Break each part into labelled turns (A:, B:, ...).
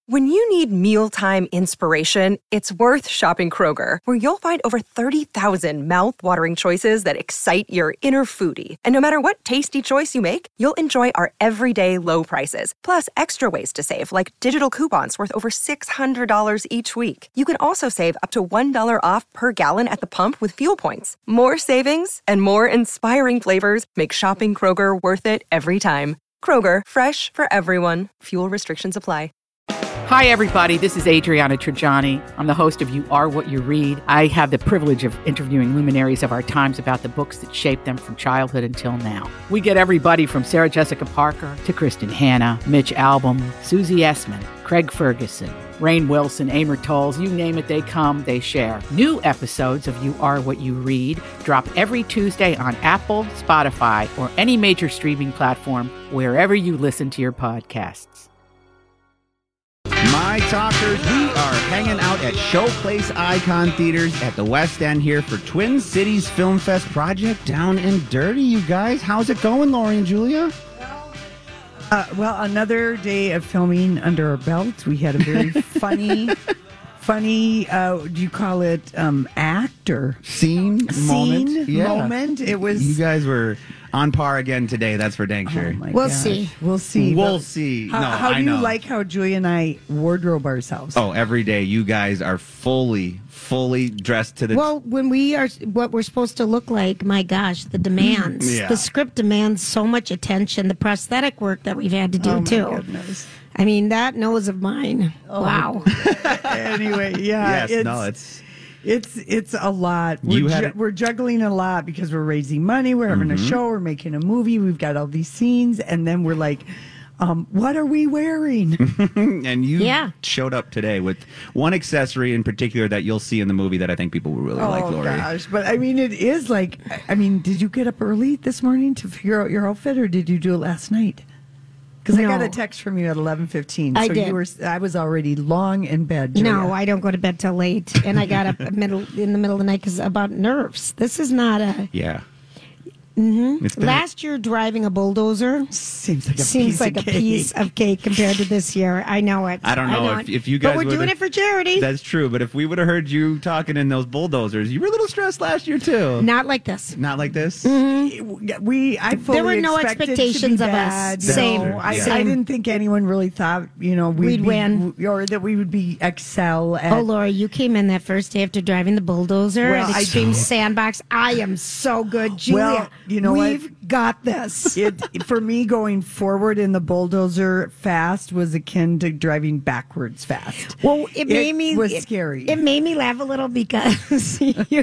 A: When you need mealtime inspiration, it's worth shopping Kroger, where you'll find over 30,000 mouth-watering choices that excite your inner foodie. And no matter what tasty choice you make, you'll enjoy our everyday low prices, plus extra ways to save, like digital coupons worth over $600 each week. You can also save up to $1 off per gallon at the pump with fuel points. More savings and more inspiring flavors make shopping Kroger worth it every time. Kroger, fresh for everyone. Fuel restrictions apply.
B: Hi, everybody. This is Adriana Trajani. I'm the host of You Are What You Read. I have the privilege of interviewing luminaries of our times about the books that shaped them from childhood until now. We get everybody from Sarah Jessica Parker to Kristen Hanna, Mitch Albom, Susie Essman, Craig Ferguson, Rainn Wilson, Amor Tolls, you name it, they come, they share. New episodes of You Are What You Read drop every Tuesday on Apple, Spotify, or any major streaming platform wherever you listen to your podcasts.
C: My talkers, we are hanging out at Showplace Icon Theaters at the West End here for Twin Cities Film Fest Project Down and Dirty, you guys. How's it going, Lori and Julia?
D: Well, another day of filming under our belts. We had a very funny, do you call it act or
C: scene moment? Yeah.
D: Moment. It was.
C: You guys were on par again today. That's for dang sure.
D: We'll see. We'll see.
C: We'll see.
D: How do you like how Julia and I wardrobe ourselves?
C: Oh, every day you guys are fully dressed to the...
E: Well, when we are what we're supposed to look like, my gosh, the demands.
C: Yeah.
E: The script demands so much attention. The prosthetic work that we've had to do, too.
D: Goodness.
E: I mean, that nose of mine. Oh. Wow.
D: Anyway, yeah. It's a lot. We're juggling a lot because we're raising money. We're having a show. We're making a movie. We've got all these scenes. And then we're like, what are we wearing?
C: And you showed up today with one accessory in particular that you'll see in the movie that I think people will really like, Lori. Oh,
D: gosh. But, I mean, it is like, did you get up early this morning to figure out your outfit, or did you do it last night? Because I got a text from you at 11:15.
E: I did.
D: I was already long in bed, Julia.
E: No, I don't go to bed till late. And I got up in the middle of the night because about nerves. This is not a...
C: Yeah.
E: Mm-hmm. Last year, driving a bulldozer
D: seems
E: like a piece of cake compared to this year. I know it.
C: I don't know if you guys.
E: But we're doing it for charity.
C: That's true. But if we would have heard you talking in those bulldozers, you were a little stressed last year too.
E: Not like this.
C: Not like this.
E: Mm-hmm. There were no expectations of us.
D: Same. I didn't think anyone really thought we'd
E: win
D: or that we would be excel.
E: Oh, Laura, you came in that first day after driving the bulldozer at Extreme Sandbox. I am so good, Julia.
D: Well, you know
E: We've got this.
D: For me, going forward in the bulldozer fast was akin to driving backwards fast.
E: Well, it was
D: scary.
E: It made me laugh a little because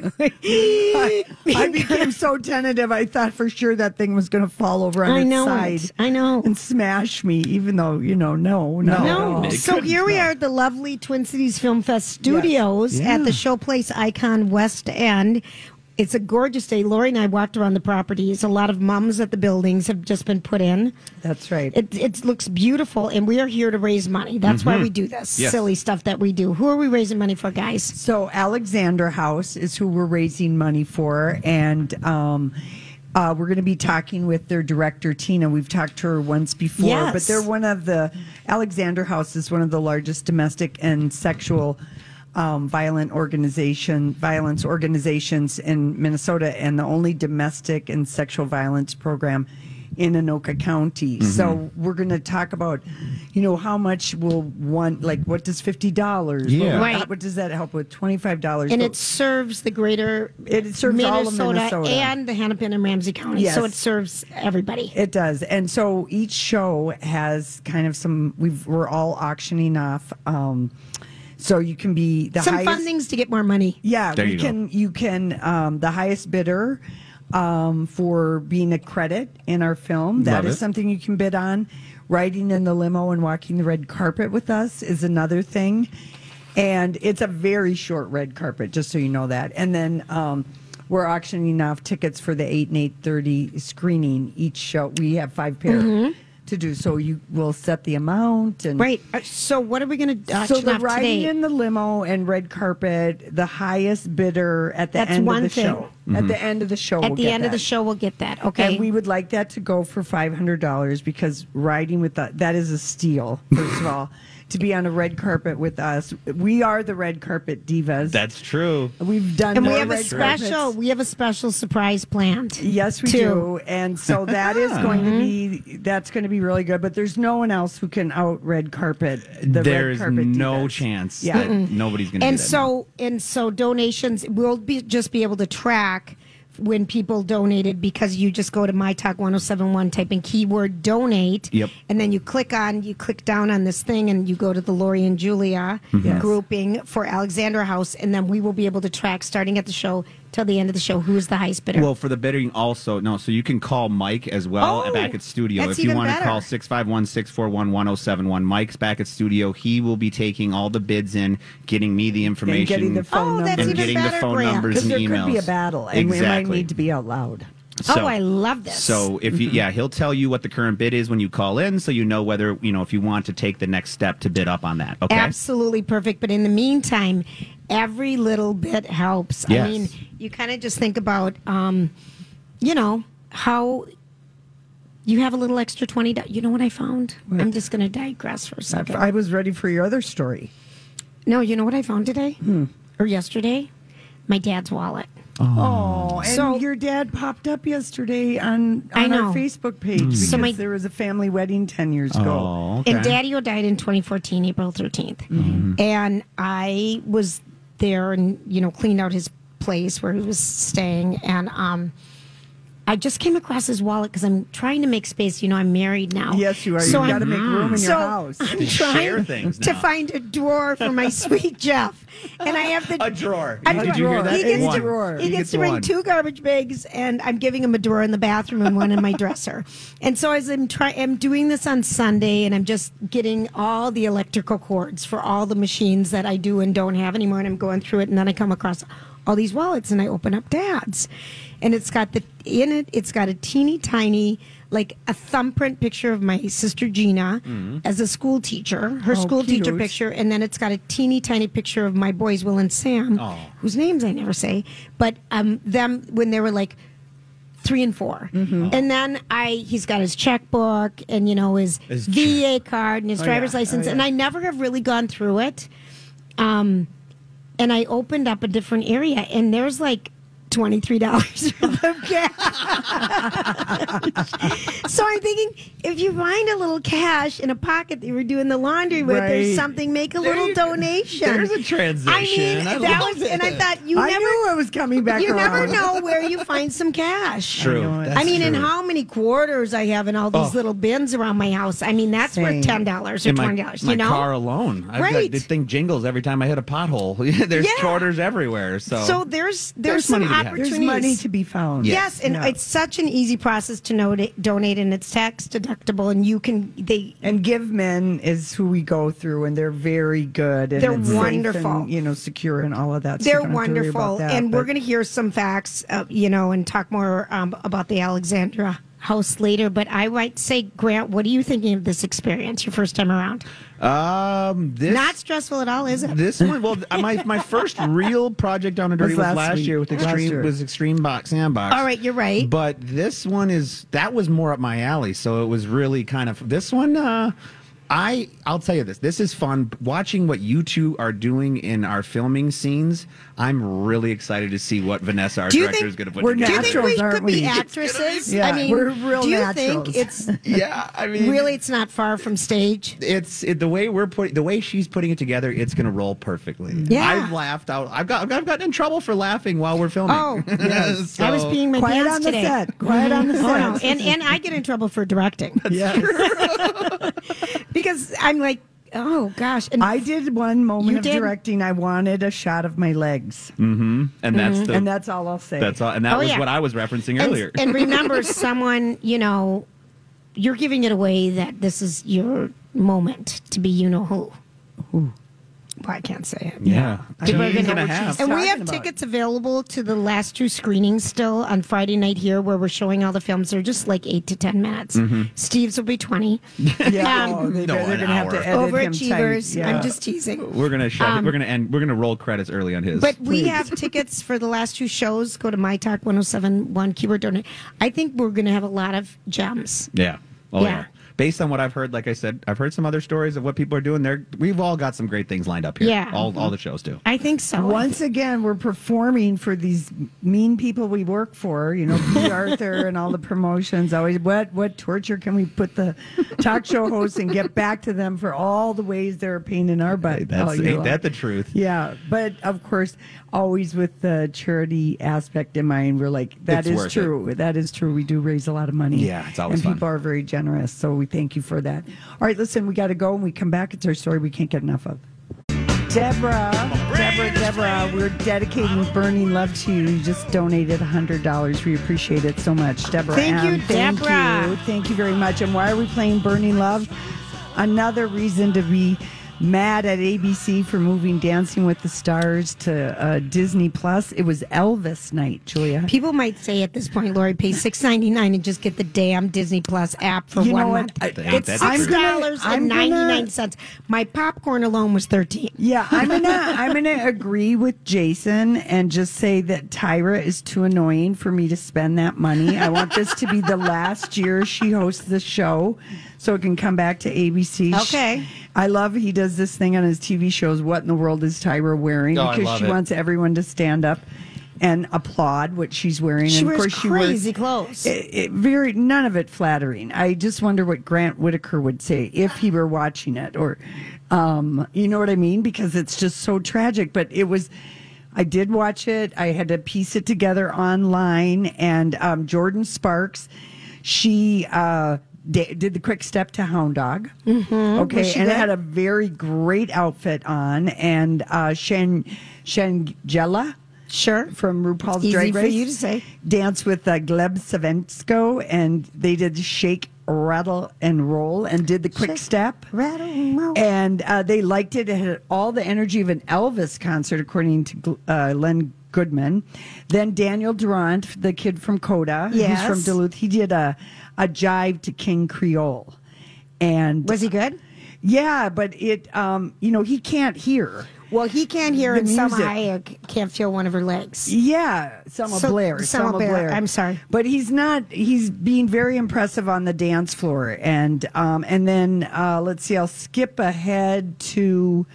D: I became so tentative. I thought for sure that thing was going to fall over on its side.
E: I know.
D: And smash me, even though, no.
E: So here we are at the lovely Twin Cities Film Fest studios at the Showplace Icon West End. It's a gorgeous day. Lori and I walked around the properties. A lot of mums at the buildings have just been put in.
D: That's right.
E: It looks beautiful, and we are here to raise money. That's why we do this silly stuff that we do. Who are we raising money for, guys?
D: So Alexandra House is who we're raising money for, and we're going to be talking with their director, Tina. We've talked to her once before, but they're Alexandra House is one of the largest domestic and sexual violence organizations in Minnesota, and the only domestic and sexual violence program in Anoka County. So we're going to talk about, how much will what does $50?
C: Yeah.
E: Right.
D: What does that help with? $25.
E: And it serves the greater
D: serves all of Minnesota
E: and the Hennepin and Ramsey County.
D: Yes.
E: So it serves everybody.
D: It does. And so each show has kind of we're all auctioning off so you can be the
E: some
D: highest,
E: fun things to get more money.
D: Yeah,
C: there
D: you can the highest bidder for being a credit in our film. That is something you can bid on. Riding in the limo and walking the red carpet with us is another thing. And it's a very short red carpet, just so you know that. And then we're auctioning off tickets for the 8 and 8:30 screening each show. We have 5 pair. To do so, you will set the amount and
E: right. So what are we going to auction
D: so the
E: off
D: riding
E: today?
D: in the limo and red carpet, the highest bidder at the end of the show. At the end of the show,
E: at the end of the show, we'll get that. Okay,
D: and we would like that to go for $500 because riding with that is a steal. First of all, to be on a red carpet with us. We are the red carpet divas.
C: That's true.
D: We've done
E: And we
D: more
E: have a
D: red
E: special.
D: carpets.
E: We have a special surprise planned.
D: Yes, we
E: too.
D: do, and so that is going to be really good. But there's no one else who can out red carpet.
C: There's
D: red carpet
C: no
D: divas.
C: chance
D: Yeah.
C: that nobody's going to do
E: And
C: that.
E: so donations will just be able to track when people donated, because you just go to My Talk 1071, type in keyword donate,
C: Yep.
E: and then you click down on this thing, and you go to the Lori and Julia
D: Yes.
E: grouping for Alexandra House, and then we will be able to track, starting at the show till the end of the show, who is the highest bidder.
C: Well, for the bidding also, no, so you can call Mike as well
E: Oh,
C: back at studio.
E: that's
C: If you
E: even
C: want to
E: better.
C: call 651-641-1071. Mike's back at studio. He will be taking all the bids in, getting me the information.
D: And getting the phone
E: Oh, that's
D: numbers.
C: and
E: even
C: getting
E: better,
C: the phone
E: Grant.
C: numbers
D: Because
C: and
D: there
C: emails.
D: could be a battle, and we might need to be out loud.
E: Oh, I love this.
C: So if you, he'll tell you what the current bid is when you call in, so you know whether, if you want to take the next step to bid up on that. Okay.
E: Absolutely perfect. But in the meantime, every little bit helps.
C: Yes.
E: I mean, you kind of just think about, how you have a little extra $20. You know what I found? I'm just going to digress for a second.
D: I was ready for your other story.
E: No, you know what I found today? Or yesterday? My dad's wallet.
D: Oh, and
E: So-
D: your dad popped up yesterday on
E: I know.
D: our Facebook page because
E: So my-
D: there was a family wedding 10 years ago.
C: Oh, okay.
E: And Daddy-O died in 2014, April 13th. And I was there and, cleaned out his place where he was staying. And I just came across his wallet because I'm trying to make space. I'm married now.
D: Yes, you are.
E: So
D: You've got
E: I'm-
D: to make room in your
E: so
D: house.
E: I'm
C: To share
E: trying
C: things
E: to
C: now.
E: find a drawer for my sweet Jeff. And I have
C: A drawer.
E: A
C: Did you hear that?
E: He gets,
C: One.
E: to, he
C: He
E: gets
C: gets
E: to bring
C: one.
E: 2 garbage bags, and I'm giving him a drawer in the bathroom and one in my dresser. And so as I'm doing this on Sunday, and I'm just getting all the electrical cords for all the machines that I do and don't have anymore, and I'm going through it, and then I come across all these wallets, and I open up Dad's, and it's got a teeny tiny, like a thumbprint picture of my sister Gina as a school teacher, her school teacher
D: cute.
E: picture, and then it's got a teeny tiny picture of my boys Will and Sam, whose names I never say, but them when they were like 3 and 4, and then he's got his checkbook and his VA card and his driver's license, and I never have really gone through it. And I opened up a different area, and there's like $23 worth of cash. So I'm thinking, if you find a little cash in a pocket that you were doing the laundry with, there's
D: Right.
E: something, make a little donation.
C: There's a transition.
E: I mean,
C: I
E: that
C: love
E: was, and I
C: it.
E: thought you
D: I
E: never.
D: knew I was coming back
E: You
D: around.
E: never know where you find some cash.
C: True.
D: I know it.
C: That's
E: I mean, and
C: true.
E: how many quarters I have in all these little bins around my house. I mean, that's
D: Same.
E: worth $10 or
C: In my,
E: $20.
C: my
E: You know,
C: car alone, I've
E: Right.
C: got, this thing jingles every time I hit a pothole. There's
E: Yeah.
C: quarters everywhere.
E: so there's
C: There's
E: some
C: money to be had.
E: opportunities.
D: There's money to be found.
E: Yes, and
D: Yeah.
E: it's such an easy process to donate, and it's tax deductible, and you can
D: And Give Men is who we go through, and they're very good. And
E: They're
D: it's safe
E: wonderful.
D: and, secure and all of that. So you
E: they're
D: don't have to worry
E: wonderful,
D: about that,
E: and we're
D: but-
E: going to hear some facts, and talk more about the Alexandra House later. But I might say, Grant, what are you thinking of this experience? Your first time around?
C: This
E: Not stressful at all, is it?
C: This one, well, my first real project down in Dirty was last
D: week.
C: year with
D: Last year.
C: Extreme Box Sandbox.
E: All right, you're right.
C: But this one that was more up my alley, so it was really kind of this one. I'll tell you this. This is fun. Watching what you two are doing in our filming scenes, I'm really excited to see what Vanessa, our
E: Do you
C: director,
E: think
C: is going to put
D: we're
C: together.
E: Do you think we
D: naturals, aren't
E: could be
D: we?
E: actresses?
D: Yeah,
E: I mean,
D: we're real
E: do you
D: naturals.
E: think it's
C: Yeah, I mean,
E: really it's not far from stage?
C: the way she's putting it together, it's going to roll perfectly.
E: Yeah.
C: I've laughed out. I've gotten in trouble for laughing while we're filming.
E: Oh,
C: yes.
E: I was being my
D: Quiet
E: pants
D: on
E: today.
D: the set. Quiet on the set.
E: Oh, no. And I get in trouble for directing because I'm like, oh gosh. And
D: I did one moment
E: You
D: of
E: did?
D: directing. I wanted a shot of my legs,
C: and
D: and that's all I'll say.
C: that's all. And that
E: Oh,
C: was
E: yeah.
C: what I was referencing
E: and,
C: earlier.
E: and remember, someone, you're giving it away that this is your moment to be who. Well, I can't say it.
C: yeah,
E: We're
C: We're
E: gonna-
C: gonna have.
E: And we
D: talking
E: have
D: about.
E: tickets available to the last 2 screenings still on Friday night here, where we're showing all the films. They're just like 8 to 10 minutes. Steve's will be 20.
D: Yeah,
E: Um,
D: they're
C: an
D: going to have to
C: hour.
D: edit him
E: Overachievers.
D: tight. Yeah.
E: I'm just teasing.
C: We're gonna shut. We're gonna roll credits early on his.
E: But we have tickets for the last 2 shows. Go to My Talk 1071 keyword donate. I think we're going to have a lot of gems.
C: yeah. Oh
E: Yeah.
C: yeah. based on what I've heard, like I said, I've heard some other stories of what people are doing. We've all got some great things lined up here.
E: Yeah.
C: All the shows do.
E: I think so.
D: Once again, we're performing for these mean people we work for. You know, P. Arthur and all the promotions. Always, what torture can we put the talk show hosts and get back to them for all the ways they're a pain in our butt?
C: Ain't that the truth?
D: Yeah, but of course, always with the charity aspect in mind, we're like, that is true. That is true. We do raise a lot of money.
C: Yeah, it's always
D: and
C: fun.
D: People are very generous, so we thank you for that. All right, listen, we got to go. When we come back, it's our story we can't get enough of. Deborah, we're dedicating Burning Love to you. You just donated $100. We appreciate it so much, Deborah.
E: Thank you, Deborah.
D: Thank you very much. And why are we playing Burning Love? Another reason to be mad at ABC for moving Dancing with the Stars to Disney Plus. It was Elvis night, Julia.
E: People might say at this point, Lori, pay $6.99 and just get the damn Disney Plus app for 1 month. It's $6.99. My popcorn alone was $13.
D: Yeah, I'm gonna agree with Jason and just say that Tyra is too annoying for me to spend that money. I want this to be the last year she hosts the show, so it can come back to ABC.
E: Okay.
D: I love he does this thing on his TV shows. What in the world is Tyra wearing? Because she wants everyone to stand up and applaud what she's wearing.
E: She
D: and
E: wears
D: of course
E: crazy clothes.
D: None of it flattering. I just wonder what Grant Whitaker would say if he were watching it, or you know what I mean? Because it's just so tragic. But it was. I did watch it. I had to piece it together online, and Jordan Sparks, she. Did the quick step to Hound Dog. Mm-hmm. Okay, and it had a very great outfit on. And Shangela,
E: sure,
D: from RuPaul's
E: Easy
D: Drag Race,
E: for you to say,
D: danced with Gleb Savensko, and they did shake, rattle, and roll, and did the quick step.
E: Rattle, roll.
D: And they liked it. It had all the energy of an Elvis concert, according to Len Goodman. Then Daniel Durant, the kid from Coda, who's from Duluth, he did a jive to King Creole. And
E: was he good?
D: Yeah, but it he can't hear.
E: Well, he can't hear, and Selma Hayek can't feel one of her legs.
D: Yeah, Selma Blair.
E: I'm sorry,
D: but he's not. He's being very impressive on the dance floor, and then let's see. I'll skip ahead to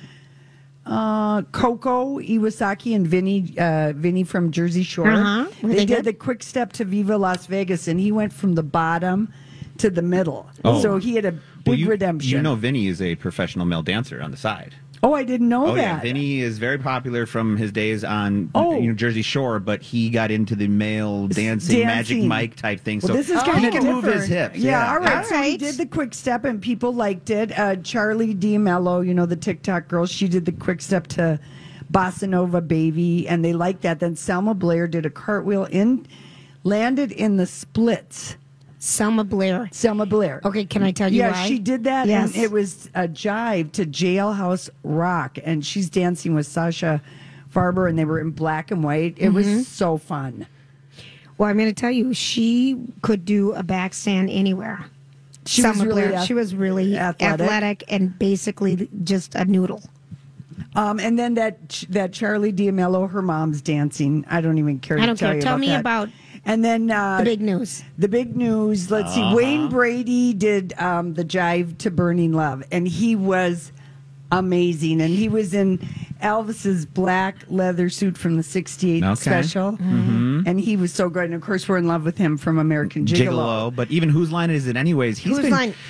D: Coco Iwasaki and Vinny from Jersey Shore. They did the quick step to Viva Las Vegas, and he went from the bottom to the middle. Oh. So he had a big redemption.
C: You know, Vinny is a professional male dancer on the side.
D: Oh, I didn't know that.
C: Yeah, Vinny is very popular from his days on Jersey Shore, but he got into the male dancing. Magic Mike type thing.
D: Well,
C: so
D: this is kind
C: he
D: of
C: can
D: different.
C: move his hips.
D: Yeah, all right. So he did the quick step, and people liked it. Charlie D'Amello, the TikTok girl, she did the quick step to Bossa Nova Baby, and they liked that. Then Selma Blair did a cartwheel landed in the splits.
E: Selma Blair.
D: Okay,
E: can I tell you why?
D: Yeah, she did that,
E: yes.
D: And it was a jive to Jailhouse Rock, and she's dancing with Sasha Farber, and they were in black and white. It was so fun.
E: Well, I'm going to tell you, she could do a backstand anywhere.
D: She was really
E: athletic and basically just a noodle.
D: And then that Charlie D'Amello, her mom's dancing. I don't even care.
E: I don't care.
D: Tell
E: me about.
D: And then
E: the big news.
D: Let's see. Wayne Brady did the jive to Burning Love, and he was amazing. And he was in Elvis's black leather suit from the '68 special, and he was so good. And of course, we're in love with him from American Gigolo.
C: But even Whose Line Is It Anyways?
E: He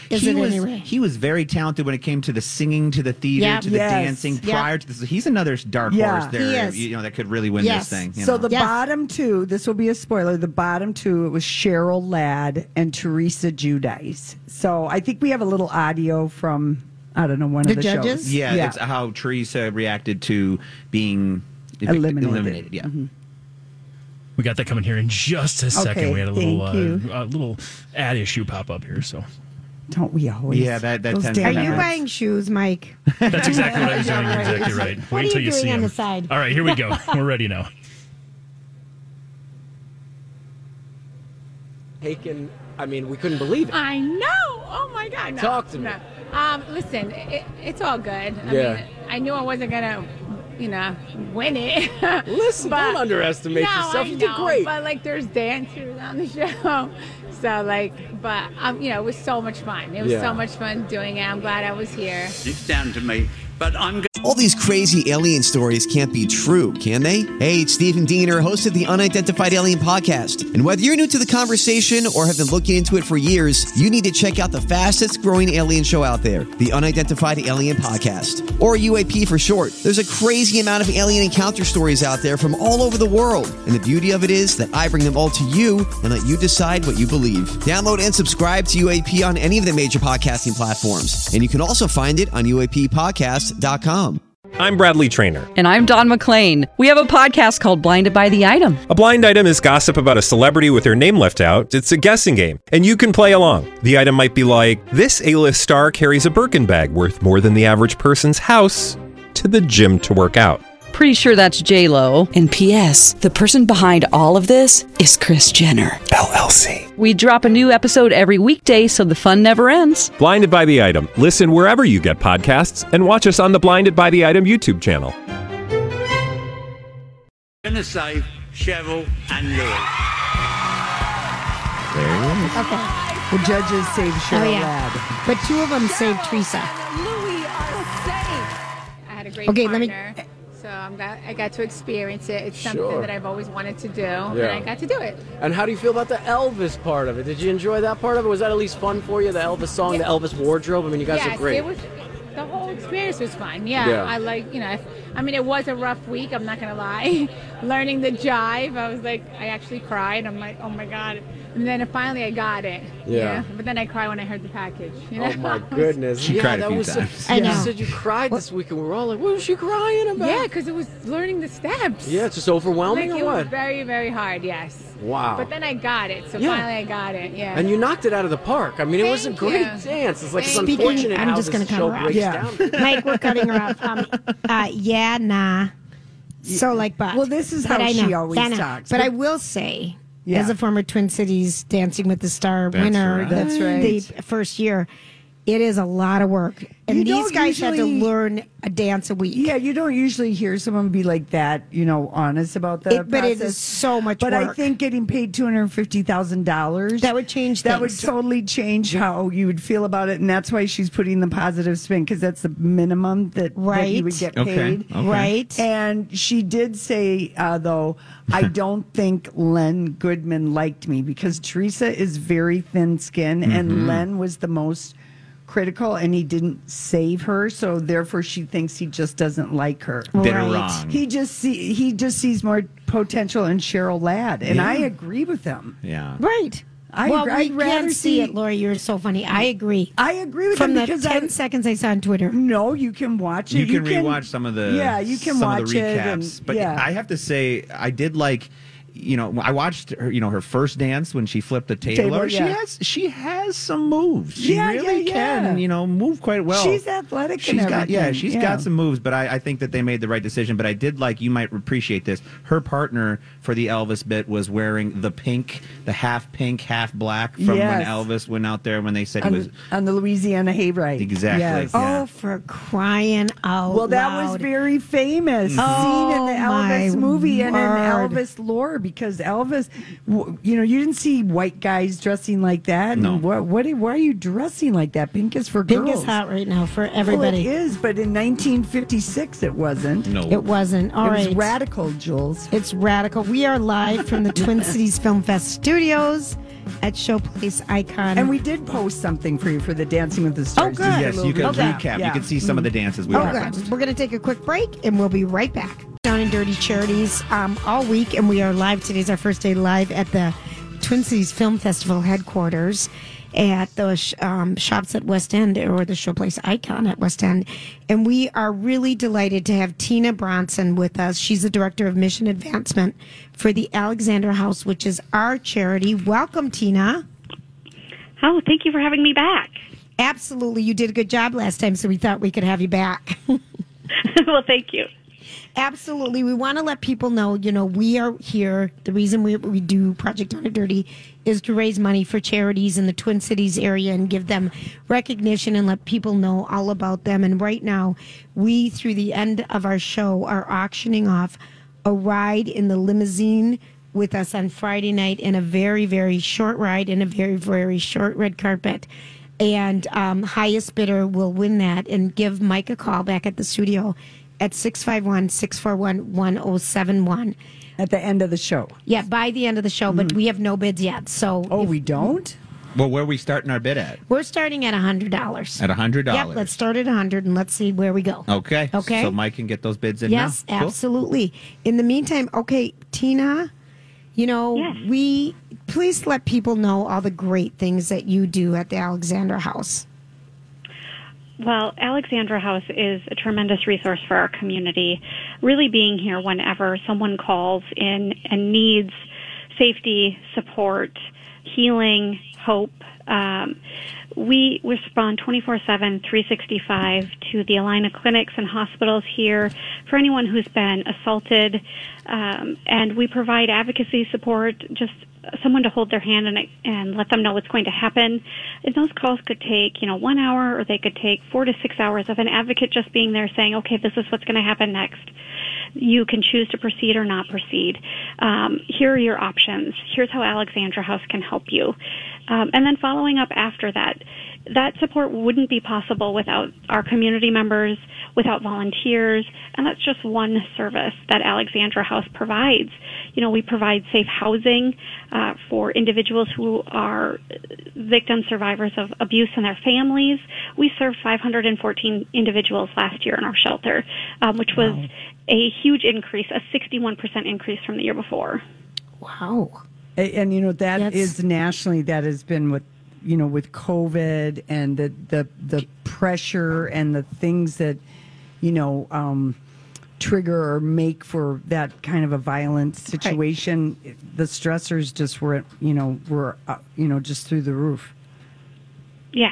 C: was very talented when it came to the singing, to the theater, to the dancing. Prior to this, he's another dark horse there. That could really win this thing.
D: So the bottom two. This will be a spoiler. The bottom two. It was Cheryl Ladd and Teresa Giudice. So I think we have a little audio from. I don't know, one of the
E: judges?
D: shows.
C: Yeah, it's how Teresa reacted to being eliminated. Yeah.
F: Mm-hmm. We got that coming here in just a second.
D: Okay,
F: we had a little ad issue pop up here, so.
D: Don't we always?
C: Yeah, that tends to
E: Are
C: happen.
E: you buying shoes, Mike?
F: That's exactly what I was doing. Exactly right.
E: What
F: Wait
E: are
F: till
E: you
F: see
E: doing on
F: him.
E: the side?
F: All right, here we go. We're ready now.
G: We couldn't believe it.
H: I know. Oh my God. No,
G: Talk to me.
H: No. Listen, it's all good. I mean, I knew I wasn't gonna win it.
G: Listen, don't underestimate yourself. You did great.
H: But like, there's dancers on the show, so like, but it was so much fun. It was so much fun doing it. I'm glad I was here.
I: It's down to me, but I'm.
J: All these crazy alien stories can't be true, can they? Hey, it's Stephen Diener, host of the Unidentified Alien Podcast. And whether you're new to the conversation or have been looking into it for years, you need to check out the fastest growing alien show out there, the Unidentified Alien Podcast, or UAP for short. There's a crazy amount of alien encounter stories out there from all over the world. And the beauty of it is that I bring them all to you and let you decide what you believe. Download and subscribe to UAP on any of the major podcasting platforms. And you can also find it on UAPpodcast.com.
K: I'm Bradley Trainer.
L: And I'm Don McClain. We have a podcast called Blinded by the Item.
K: A blind item is gossip about a celebrity with their name left out. It's a guessing game, and you can play along. The item might be like, this A-list star carries a Birkin bag worth more than the average person's house to the gym to work out.
L: Pretty sure that's J-Lo.
M: And P.S. the person behind all of this is Kris Jenner,
K: LLC.
L: We drop a new episode every weekday so the fun never ends.
K: Blinded by the Item. Listen wherever you get podcasts and watch us on the Blinded by the Item YouTube channel.
I: Gonna save Cheryl and Louis.
C: There he is.
E: Okay.
D: The judges saved Cheryl Ladd.
E: But two of them saved Teresa.
H: Louis are safe. I had a great partner. So I got to experience it. It's something that I've always wanted to do, and I got to do it.
G: And how do you feel about the Elvis part of it? Did you enjoy that part of it? Was that at least fun for you, the Elvis song, the Elvis wardrobe? I mean, you guys are great.
H: The whole experience was fun. Yeah. I like, it was a rough week, I'm not going to lie. Learning the jive, I was like, I actually cried. I'm like, oh my God. And then finally I got it. Yeah. But then I cried when I heard the package.
G: Oh my goodness.
C: She cried a few times.
E: I know.
G: You said you cried this week, and we were all like, what was she crying about?
H: Yeah, because it was learning the steps.
G: Yeah, it's just overwhelming or what?
H: It was very, very hard, yes.
G: Wow.
H: But then I got it, so finally I got it, yeah.
G: And you knocked it out of the park. I mean, it was a great dance. It's like, it's unfortunate
E: I'm
G: how
E: just
G: this
E: gonna
G: show
E: cut her
G: breaks
E: off.
G: down.
E: Mike, we're cutting her off. Nah. So but.
D: Well, this is how she always talks.
E: But I will say, as a former Twin Cities Dancing with the Star winner, the first year, it is a lot of work. And these guys had to learn a dance a week.
D: Yeah, you don't usually hear someone be like that, honest about the
E: But it is so much work.
D: But I think getting paid $250,000...
E: That would change things.
D: That would totally change how you would feel about it. And that's why she's putting the positive spin, because that's the minimum that you would get paid.
C: Okay.
E: Right.
D: And she did say, though, I don't think Len Goodman liked me, because Teresa is very thin-skinned, and Len was the most critical, and he didn't save her, so therefore she thinks he just doesn't like her.
C: Bitter wrong.
D: He just sees more potential in Cheryl Ladd, and I agree with him.
C: Yeah.
E: Right.
D: I'd rather
E: see it, Lori. You're so funny. I agree.
D: I agree with
E: From
D: him
E: the
D: because
E: 10 seconds I saw on Twitter.
D: No, you can watch it.
C: You can rewatch some of the
D: you can
C: some
D: watch
C: of the
D: it
C: recaps.
D: and,
C: but I have to say, I did like. I watched her. Her first dance when she flipped the table. She has some moves. She really can. Move quite well.
D: She's athletic. She's
C: got some moves. But I think that they made the right decision. But I did like. You might appreciate this. Her partner for the Elvis bit was wearing the half pink, half black from when Elvis went out there when they said he was
D: on the Louisiana Hayride.
C: Exactly.
D: Yes.
E: Oh, for crying out loud!
D: That was very famous. Seen in the Elvis movie and in Elvis lore. Because Elvis, you didn't see white guys dressing like that.
C: No.
D: And why are you dressing like that? Pink is for girls.
E: Pink is hot right now for everybody.
D: Well, it is, but in 1956 it wasn't.
C: No.
E: It wasn't. All right.
D: It was radical, Jules.
E: It's radical. We are live from the Twin Cities Film Fest studios at Showplace Icon.
D: And we did post something for you for the Dancing with the Stars.
E: Oh, good.
C: Yes, you can recap. You can see some of the dances we referenced.
E: Good. We're going to take a quick break, and we'll be right back. Down and Dirty Charities all week, and we are live. Today's our first day live at the Twin Cities Film Festival headquarters at the shops at West End, or the Showplace Icon at West End. And we are really delighted to have Tina Bronson with us. She's the Director of Mission Advancement for the Alexander House, which is our charity. Welcome, Tina.
N: Oh, thank you for having me back.
E: Absolutely. You did a good job last time, so we thought we could have you back.
N: Well, thank you.
E: Absolutely. We want to let people know, we are here. The reason we do Project Down and Dirty is to raise money for charities in the Twin Cities area and give them recognition and let people know all about them. And right now, we, through the end of our show, are auctioning off a ride in the limousine with us on Friday night in a very, very short ride in a very, very short red carpet. And highest bidder will win that, and give Mike a call back at the studio at 651-641-1071.
D: At the end of the show.
E: Yeah, by the end of the show, but we have no bids yet. So
D: we don't?
C: Well, where are we starting our bid at?
E: We're starting at $100.
C: At $100?
E: Yep, let's start at $100 and let's see where we go.
C: Okay.
E: Okay.
C: So Mike can get those bids in
E: yes,
C: now? Cool.
E: Absolutely. In the meantime, okay, Tina, we please let people know all the great things that you do at the Alexandra House.
N: Well, Alexandra House is a tremendous resource for our community, really being here whenever someone calls in and needs safety, support, healing, hope. We respond 24/7, 365 to the Allina clinics and hospitals here for anyone who's been assaulted, and we provide advocacy support, just someone to hold their hand and let them know what's going to happen. And those calls could take, 1 hour, or they could take 4 to 6 hours of an advocate just being there saying, okay, this is what's going to happen next. You can choose to proceed or not proceed. Here are your options. Here's how Alexandra House can help you. And then following up after that support wouldn't be possible without our community members, without volunteers, and that's just one service that Alexandra House provides. We provide safe housing for individuals who are victim survivors of abuse in their families. We served 514 individuals last year in our shelter, which was a huge increase, a 61% increase from the year before.
E: Wow.
D: And that is nationally, that has been with COVID and the pressure and the things that trigger or make for that kind of a violent situation. Right. The stressors just were just through the roof.
N: Yes.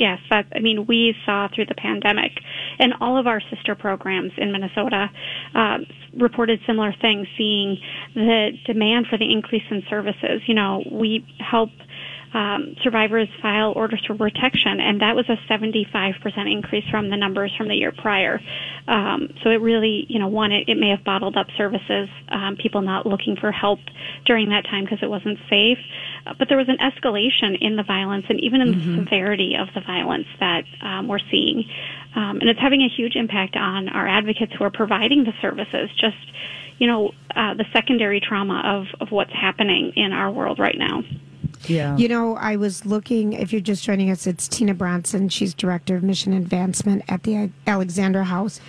N: We saw through the pandemic, and all of our sister programs in Minnesota reported similar things, seeing the demand for the increase in services. We help survivors file orders for protection, and that was a 75% increase from the numbers from the year prior. So it really, it may have bottled up services, people not looking for help during that time because it wasn't safe. But there was an escalation in the violence and even in the severity of the violence that we're seeing. And it's having a huge impact on our advocates who are providing the services, just, the secondary trauma of what's happening in our world right now.
E: Yeah. I was looking, if you're just joining us, it's Tina Bronson. She's Director of Mission Advancement at the Alexandra House.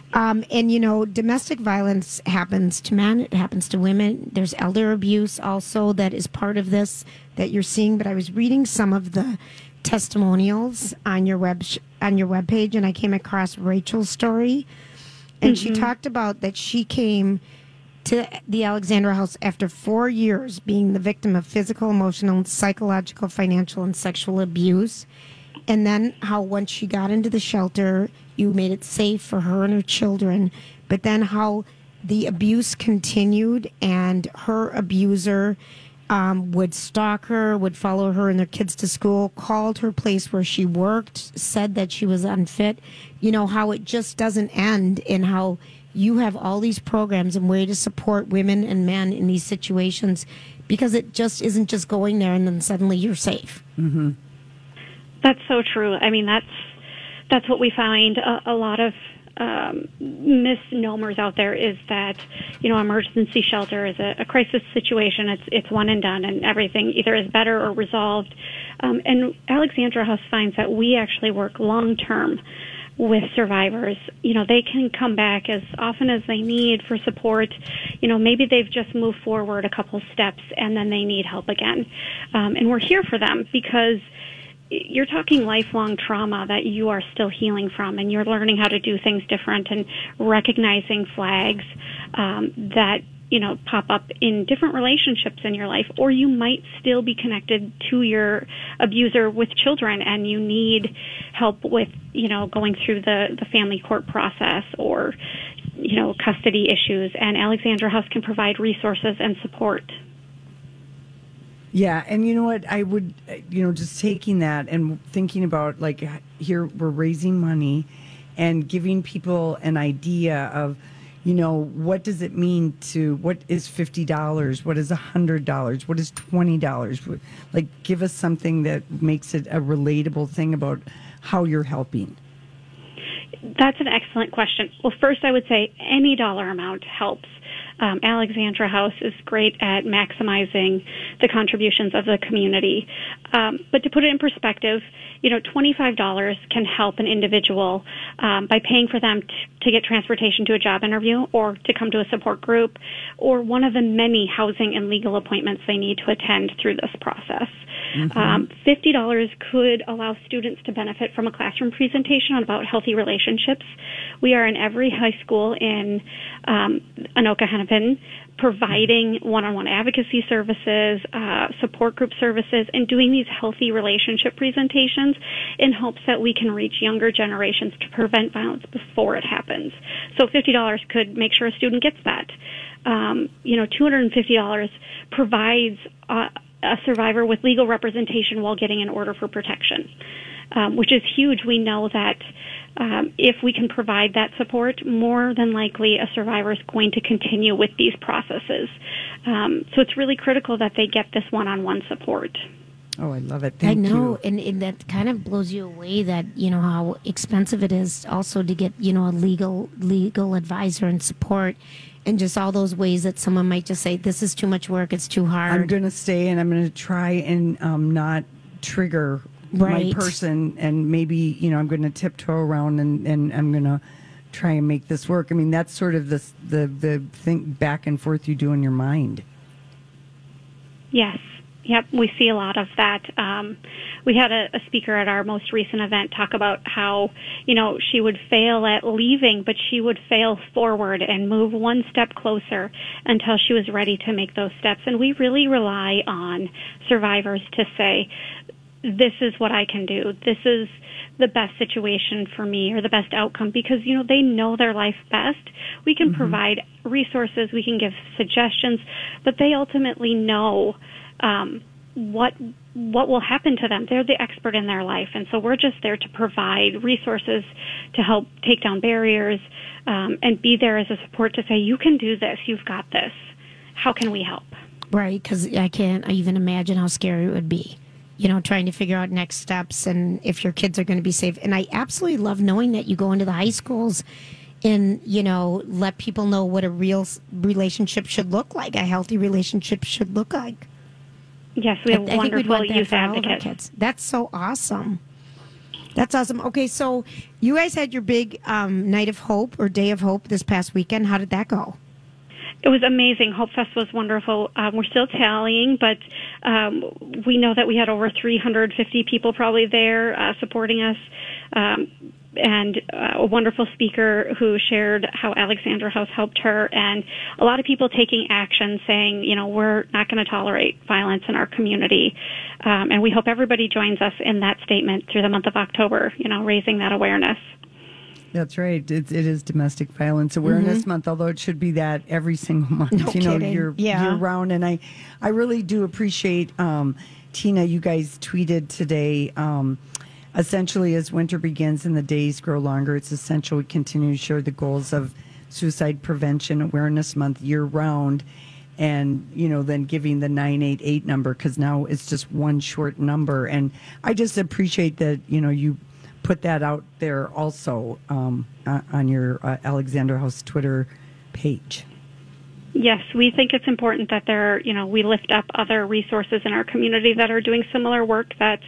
E: And domestic violence happens to men, it happens to women. There's elder abuse also that is part of this that you're seeing. But I was reading some of the testimonials on your webpage, and I came across Rachel's story. And she talked about that she came to the Alexandra House after 4 years being the victim of physical, emotional, psychological, financial, and sexual abuse. And then how once she got into the shelter, you made it safe for her and her children. But then how the abuse continued, and her abuser would stalk her, would follow her and their kids to school, called her place where she worked, said that she was unfit. How it just doesn't end, and how you have all these programs and way to support women and men in these situations, because it just isn't just going there and then suddenly you're safe.
N: Mm-hmm. That's so true. That's what we find. A lot of misnomers out there is that, emergency shelter is a crisis situation. It's one and done, and everything either is better or resolved. And Alexandra House finds that we actually work long-term with survivors. They can come back as often as they need for support. Maybe they've just moved forward a couple steps and then they need help again. And we're here for them because you're talking lifelong trauma that you are still healing from, and you're learning how to do things different and recognizing flags that pop up in different relationships in your life, or you might still be connected to your abuser with children and you need help with, going through the family court process, or, custody issues, and Alexandra House can provide resources and support.
D: Yeah, and you know what? I would, just taking that and thinking about, like, here we're raising money and giving people an idea of, what does it mean what is $50? What is $100? What is $20? Like, give us something that makes it a relatable thing about how you're helping.
N: That's an excellent question. Well, first I would say any dollar amount helps. Alexandra House is great at maximizing the contributions of the community. But to put it in perspective, $25 can help an individual by paying for them to get transportation to a job interview or to come to a support group or one of the many housing and legal appointments they need to attend through this process. $50 could allow students to benefit from a classroom presentation on about healthy relationships. We are in every high school in Anoka Hennepin providing one-on-one advocacy services, support group services, and doing these healthy relationship presentations in hopes that we can reach younger generations to prevent violence before it happens. So $50 could make sure a student gets that. $250 provides a survivor with legal representation while getting an order for protection, which is huge. We know that if we can provide that support, more than likely a survivor is going to continue with these processes. So it's really critical that they get this one-on-one support.
D: Oh, I love it.
E: I know, and that kind of blows you away that, how expensive it is also to get, a legal advisor and support. And just all those ways that someone might just say, this is too much work, it's too hard.
D: I'm going to stay and I'm going to try and not trigger my person. And maybe, I'm going to tiptoe around and I'm going to try and make this work. I mean, that's sort of the think back and forth you do in your mind.
N: Yes. Yep, we see a lot of that. We had a speaker at our most recent event talk about how, she would fail at leaving, but she would fail forward and move one step closer until she was ready to make those steps. And we really rely on survivors to say, this is what I can do. This is the best situation for me or the best outcome because, they know their life best. We can provide resources, we can give suggestions, but they ultimately know what will happen to them. They're the expert in their life, and so we're just there to provide resources to help take down barriers and be there as a support to say, you can do this, you've got this. How can we help?
E: Right, because I can't even imagine how scary it would be, trying to figure out next steps and if your kids are going to be safe. And I absolutely love knowing that you go into the high schools and, let people know what a real relationship should look like, a healthy relationship should look like.
N: Yes, we have wonderful youth advocates.
E: That's so awesome. That's awesome. Okay, so you guys had your big Night of Hope or Day of Hope this past weekend. How did that go?
N: It was amazing. Hope Fest was wonderful. We're still tallying, but we know that we had over 350 people probably there supporting us. And a wonderful speaker who shared how Alexandra House helped her, and a lot of people taking action saying, we're not going to tolerate violence in our community. And we hope everybody joins us in that statement through the month of October, raising that awareness.
D: That's right. It is Domestic Violence Awareness Month, although it should be that every single month,
E: no kidding.
D: year round. And I really do appreciate, Tina, you guys tweeted today, essentially, as winter begins and the days grow longer, it's essential we continue to share the goals of Suicide Prevention Awareness Month year-round and, then giving the 988 number because now it's just one short number. And I just appreciate that, you put that out there also on your Alexandra House Twitter page.
N: Yes, we think it's important that we lift up other resources in our community that are doing similar work that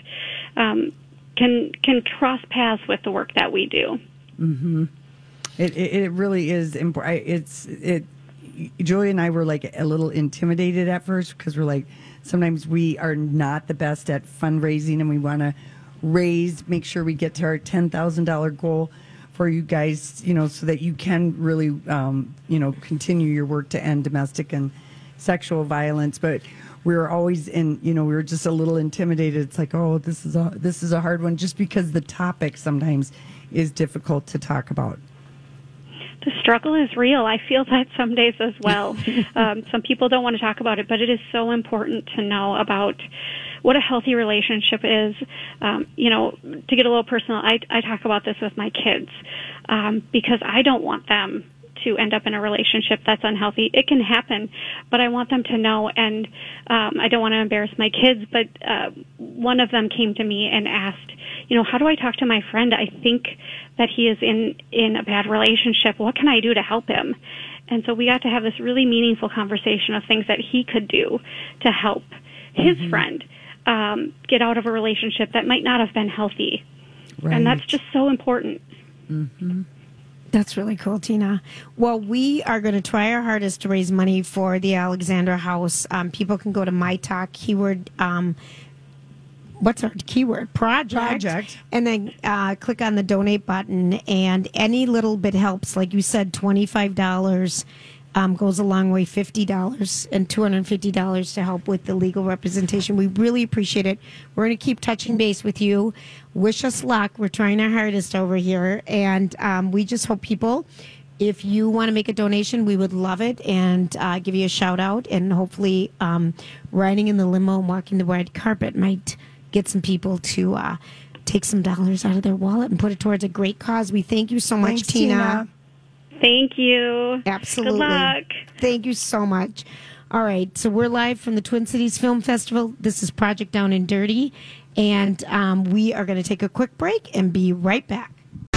N: can cross paths with the work that we do.
D: Mm-hmm. It really is important. Julie and I were like a little intimidated at first because we're like, sometimes we are not the best at fundraising and we want to make sure we get to our $10,000 goal for you guys, so that you can really, continue your work to end domestic and sexual violence. But we were always we were just a little intimidated. It's like, oh, this is a hard one just because the topic sometimes is difficult to talk about.
N: the struggle is real. I feel that some days as well. Some people don't want to talk about it, but it is so important to know about what a healthy relationship is. To get a little personal, I talk about this with my kids because I don't want them to end up in a relationship that's unhealthy. It can happen, but I want them to know, and I don't want to embarrass my kids, but one of them came to me and asked, how do I talk to my friend? I think that he is in a bad relationship. What can I do to help him? And so we got to have this really meaningful conversation of things that he could do to help his friend get out of a relationship that might not have been healthy. Right. And that's just so important.
E: Mm-hmm. That's really cool, Tina. Well, we are going to try our hardest to raise money for the Alexandra House. People can go to My Talk keyword. What's our keyword? Project. And then click on the donate button. And any little bit helps. Like you said, $25 goes a long way. $50 and $250 to help with the legal representation. We really appreciate it. We're going to keep touching base with you. Wish us luck. We're trying our hardest over here. And we just hope people, if you want to make a donation, we would love it and give you a shout out. And hopefully riding in the limo and walking the red carpet might get some people to take some dollars out of their wallet and put it towards a great cause. We thank you so much,
D: Thanks,
E: Tina.
N: Thank you.
E: Absolutely.
N: Good luck.
E: Thank you so much. All right, so we're live from the Twin Cities Film Festival. This is Project Down and Dirty, and we are going to take a quick break and be right back.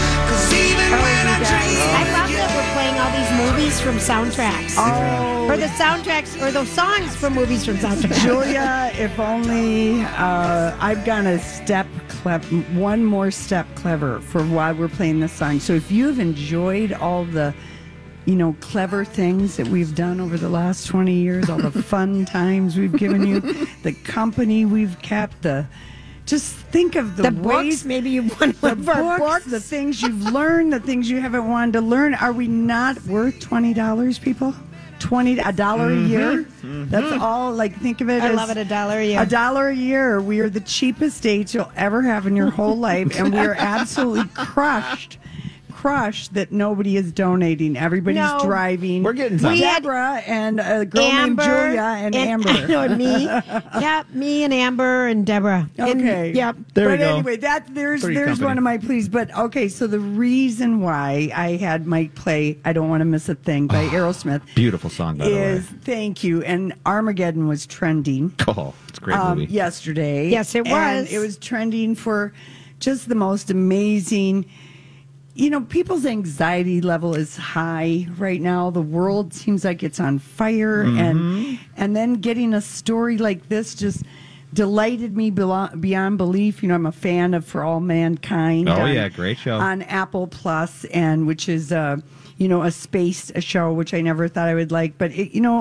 E: I love that we're playing all these movies from soundtracks. Or the soundtracks, or the songs from movies from soundtracks.
D: Julia, if only I've gone a step one more step clever for why we're playing this song. So if you've enjoyed all the, clever things that we've done over the last 20 years, all the fun times we've given you, the company we've kept, just think of the ways,
E: books, maybe you want
D: the books, the things you've learned, the things you haven't wanted to learn. Are we not worth $20, people? $1 a year. Mm-hmm. That's all. Think of it.
E: I
D: as
E: love it. $1 a year.
D: $1 a year. We are the cheapest dates you'll ever have in your whole life, and we are absolutely crushed that nobody is donating. Everybody's driving.
C: We're getting some.
D: Deborah and a girl named Julia and Amber.
E: And me. Yeah, me and Amber and Deborah.
D: Okay.
E: Yep.
C: There we
D: but
C: go.
D: Anyway, there's one of my pleas. But okay, so the reason why I had Mike play "I Don't Want to Miss a Thing" by Aerosmith.
C: Beautiful song, by the way.
D: Thank you. And Armageddon was trending.
C: Oh, it's a great movie.
D: Yesterday.
E: Yes, it was.
D: And it was trending for just the most amazing. People's anxiety level is high right now. The world seems like it's on fire, and then getting a story like this just delighted me beyond belief. I'm a fan of For All Mankind.
C: Oh, yeah, great show.
D: On Apple Plus, and which is, a space show, which I never thought I would like. But,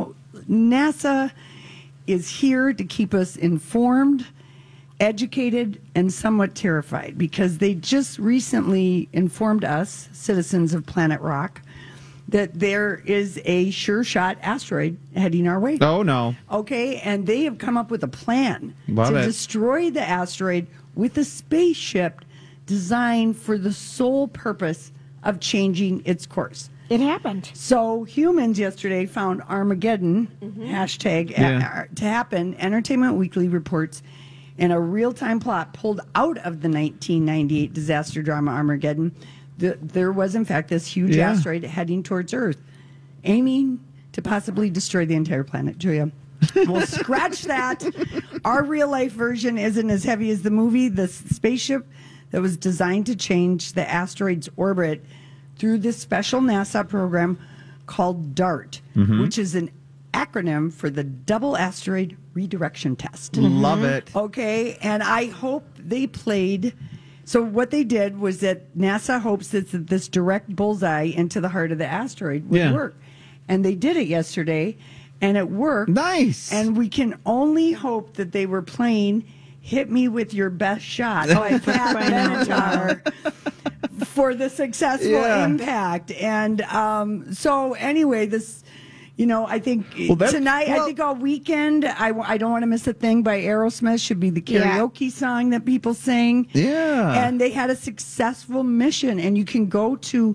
D: NASA is here to keep us informed, educated, and somewhat terrified, because they just recently informed us, citizens of Planet Rock, that there is a sure shot asteroid heading our way.
C: Oh, no.
D: Okay, and they have come up with a plan
C: Love
D: to
C: it.
D: destroy the asteroid with a spaceship designed for the sole purpose of changing its course.
E: It happened.
D: So humans yesterday found Armageddon, hashtag, to happen. Entertainment Weekly reports, and a real-time plot pulled out of the 1998 disaster drama Armageddon, there was, in fact, this huge asteroid heading towards Earth, aiming to possibly destroy the entire planet. Julia, we'll scratch that. Our real-life version isn't as heavy as the movie. The spaceship that was designed to change the asteroid's orbit through this special NASA program called DART, which is an acronym for the Double Asteroid Redirection Test.
C: Love it.
D: Okay, and I hope they played. So what they did was that NASA hopes that this direct bullseye into the heart of the asteroid would work. And they did it yesterday, and it worked.
C: Nice.
D: And we can only hope that they were playing Hit Me With Your Best Shot by Pat Benatar for the successful impact. And so anyway, this... I think tonight, I think all weekend, I Don't Want to Miss a Thing by Aerosmith should be the karaoke song that people sing.
C: Yeah.
D: And they had a successful mission. And you can go to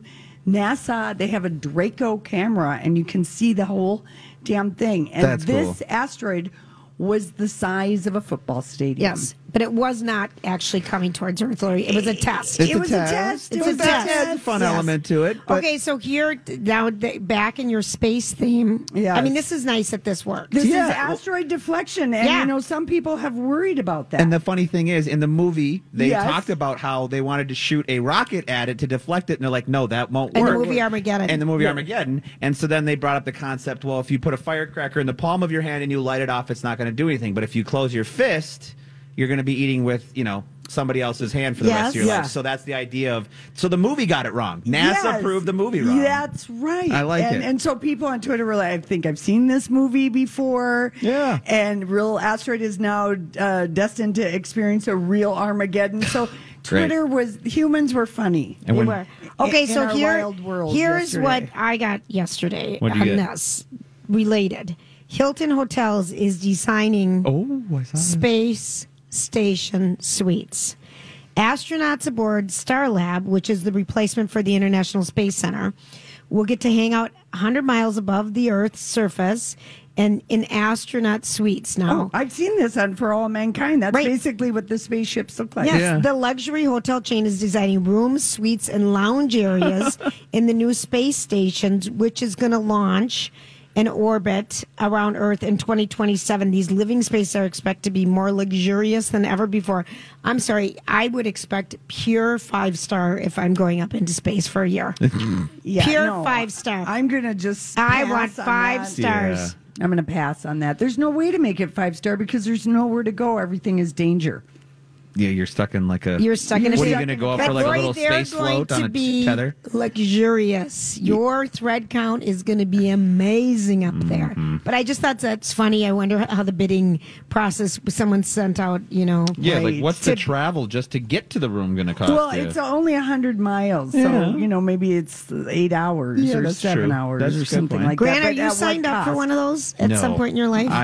D: NASA, they have a Draco camera, and you can see the whole damn thing. And
C: That's
D: this
C: cool.
D: asteroid was the size of a football stadium.
E: Yes, but it was not actually coming towards Earth, Lori. It was a test.
C: It's
D: It was a test.
E: It's
D: It
E: a
D: was
E: test.
C: It has a fun
E: Yes.
C: element to it. But
E: Okay, so here, now back in your space theme.
D: Yes.
E: I mean, this is nice that this works.
D: This
C: Yeah.
D: is asteroid deflection, and
E: Yeah.
D: some people have worried about that.
C: And the funny thing is, in the movie, they
D: Yes.
C: talked about how they wanted to shoot a rocket at it to deflect it, and they're like, no, that won't
E: In
C: work.
E: the movie Armageddon.
C: And the movie Armageddon. And so then they brought up the concept, well, if you put a firecracker in the palm of your hand and you light it off, it's not going to do anything. But if you close your fist, you're going to be eating with, somebody else's hand for the rest of your
D: Yes.
C: life. So that's the idea of, so the movie got it wrong. NASA
D: Yes.
C: proved the movie wrong.
D: That's right.
C: I like
D: and,
C: it.
D: And so people on Twitter were like, I think I've seen this movie before.
C: Yeah.
D: And real asteroid is now destined to experience a real Armageddon. So
C: Great.
D: humans were funny.
C: And when-
E: They were. Okay,
D: in
E: so
D: our
E: here,
D: wild world
E: here's
D: yesterday.
E: what I got yesterday
C: What'd
E: on
C: you get?
E: this. Related. Hilton Hotels is designing
C: I saw
E: space station suites. Astronauts aboard Starlab, which is the replacement for the International Space Center, will get to hang out 100 miles above the Earth's surface and in astronaut suites now.
D: Oh, I've seen this on For All Mankind. That's
E: Right.
D: basically what the spaceships look like.
E: Yes, the luxury hotel chain is designing rooms, suites, and lounge areas in the new space stations, which is going to launch and orbit around Earth in 2027. These living spaces are expected to be more luxurious than ever before. I'm sorry, I would expect pure 5-star if I'm going up into space for a year.
D: Yeah,
E: Pure
D: no,
E: 5-star.
D: I'm going to just
E: I
D: pass
E: want
D: on
E: 5
D: that.
E: stars.
D: I'm going to pass on that. There's no way to make it 5-star because there's nowhere to go. Everything is danger.
C: Yeah, you're stuck in like a.
E: You're stuck in a
C: What are you
E: stuck
C: going to
E: in
C: go
E: a-
C: up for
E: But
C: like a
E: Lori,
C: little
E: they're
C: space
E: going
C: float on
E: to
C: a
E: be
C: tether?
E: luxurious. Your thread count is going to be amazing up there. But I just thought that's funny. I wonder how the bidding process. Someone sent out,
C: Yeah,
D: Right.
C: like what's the travel just to get to the room going to cost?
D: Well,
C: you?
D: it's only 100 miles, so
C: Yeah.
D: Maybe it's 8 hours
C: Yeah,
D: or
C: that's
D: 7
C: true.
D: hours
C: That's a
D: or
C: good
D: something
C: point.
D: like
E: Grant,
D: that.
E: are
D: But
E: you
D: at what
E: signed up for
D: cost?
E: one of those at some point in your life?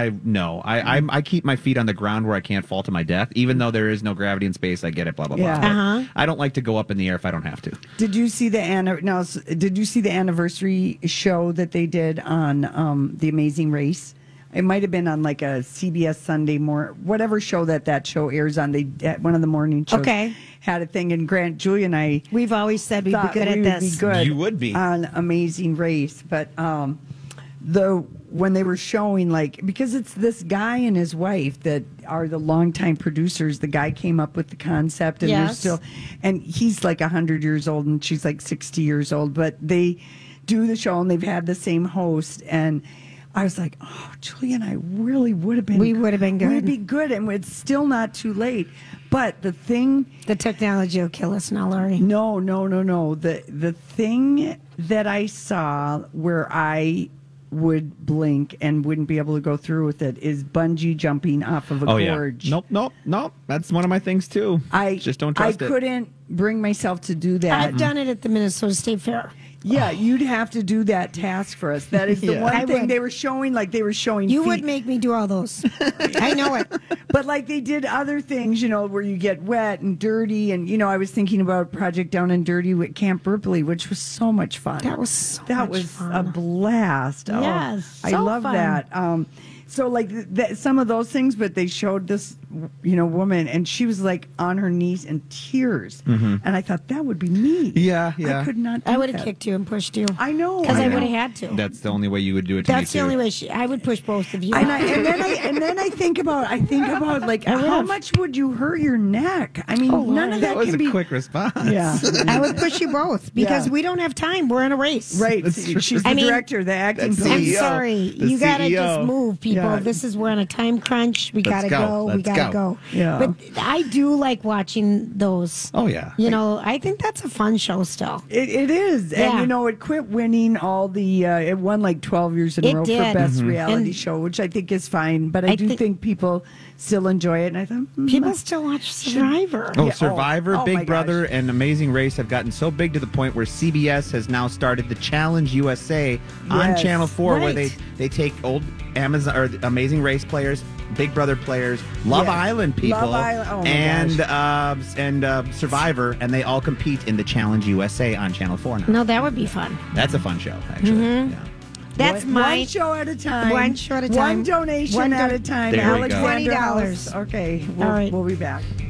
C: I keep my feet on the ground where I can't fall to my death. Even though there is no gravity in space, I get it. Blah blah
D: Yeah.
C: blah. But
E: Uh-huh.
C: I don't like to go up in the air if I don't have to.
D: Did you see the anniversary show that they did on The Amazing Race? It might have been on like a CBS Sunday whatever show that show airs on. They one of the morning shows
E: Okay.
D: had a thing, and Grant, Julie, and I
E: We've always said we'd be
D: thought
E: good
D: we
E: at
D: would
E: this.
D: be good.
C: You would be.
D: On Amazing Race, but when they were showing, like, because it's this guy and his wife that are the longtime producers. The guy came up with the concept, and
E: Yes.
D: and he's like 100 years old, and she's like 60 years old. But they do the show, and they've had the same host, and I was like, oh, Julie and I really would have been.
E: We would have been good.
D: We'd be good, and it's still not too late. But the
E: technology will kill us now, Laurie.
D: No. The thing that I saw where I would blink and wouldn't be able to go through with it is bungee jumping off of a gorge.
C: Nope. That's one of my things too.
D: I
C: just don't trust it.
D: I couldn't bring myself to do that.
E: I've done it at the Minnesota State Fair.
D: Yeah, you'd have to do that task for us. That is the
E: Yeah.
D: one
E: I
D: thing
E: would.
D: they were showing. Like they were showing.
E: You
D: feet.
E: would make me do all those. I know it.
D: But like they did other things, where you get wet and dirty, and I was thinking about Project Down and Dirty with Camp Ripley, which was so much fun.
E: That was so
D: that
E: much
D: was
E: fun.
D: a blast.
E: Yes,
D: I
E: so
D: love
E: fun.
D: that. So like some of those things, but they showed this, woman, and she was like on her knees in tears, and I thought that would be me.
C: Yeah.
D: I could not.
E: I would have kicked you and pushed you.
D: I know,
E: because I
D: know.
E: would have had to.
C: That's the only way you would do it to
E: That's
C: me
E: the
C: too.
E: only way. I would push both of you.
D: And then I think about like how much would you hurt your neck? I mean, none of that
C: was
D: can
C: a
D: be
C: quick response.
D: Yeah.
E: I would push you both because
D: Yeah.
E: we don't have time. We're in a race.
D: Right.
C: That's true.
D: She's the
E: I mean,
D: director, the acting
C: that's
E: I'm
C: CEO.
E: sorry.
C: The
E: You gotta
C: CEO.
E: just move, people.
D: Yeah.
E: This is we're on a time crunch. We
C: Let's
E: gotta
C: go.
E: go. We
C: Let's
E: gotta
C: go.
E: go.
D: Yeah.
E: But I do like watching those.
C: Oh yeah.
E: I think that's a fun show still.
D: It is.
E: Yeah.
D: And it quit winning all the it won like 12 years in a
E: It
D: row
E: did.
D: for best
E: Mhm.
D: reality
E: And
D: show, which I think is fine, but I do think people still enjoy it, and I thought
E: People still watch Survivor.
C: Oh,
D: Yeah.
C: Survivor,
D: Oh, my
C: Big
D: gosh.
C: Brother, and Amazing Race have gotten so big to the point where CBS has now started the Challenge USA on
D: Yes.
C: Channel 4, where
E: Right.
C: they take old Amazon or the Amazing Race players, Big Brother players, Love Island people, and Survivor, and they all compete in the Challenge USA on Channel 4 now.
E: No, that would be fun.
C: That's a fun show, actually.
E: Mm-hmm.
C: Yeah.
E: That's
D: one show at a time.
E: One show at a time.
D: One donation at a time.
C: There we go.
D: Alexander
E: $20.
D: House. Okay,
E: All right.
D: We'll be back.